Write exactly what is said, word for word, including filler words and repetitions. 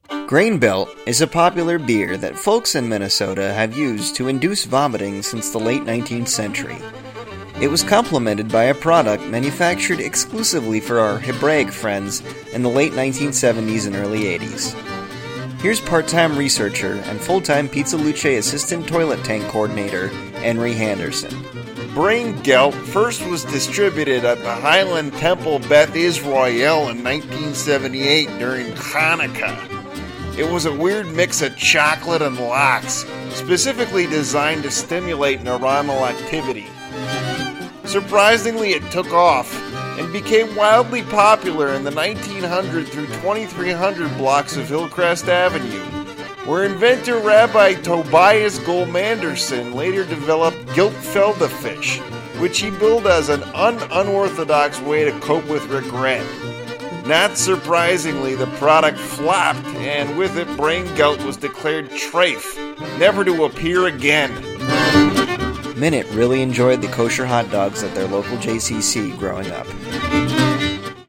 Grain Belt is a popular beer that folks in Minnesota have used to induce vomiting since the late nineteenth century. It was complemented by a product manufactured exclusively for our Hebraic friends in the late nineteen seventies and early eighties. Here's part-time researcher and full-time Pizza Luce assistant toilet tank coordinator, Henry Henderson. Brain Gelt first was distributed at the Highland Temple Beth Israel in nineteen seventy-eight during Hanukkah. It was a weird mix of chocolate and lox, specifically designed to stimulate neuronal activity. Surprisingly, it took off and became wildly popular in the nineteen hundred through twenty-three hundred blocks of Hillcrest Avenue, where inventor Rabbi Tobias Golmanderson later developed Geldfelde fish, which he billed as an un-unorthodox way to cope with regret. Not surprisingly, the product flopped, and with it, Brain Gelt was declared trafe, never to appear again. Minute really enjoyed the kosher hot dogs at their local J C C growing up.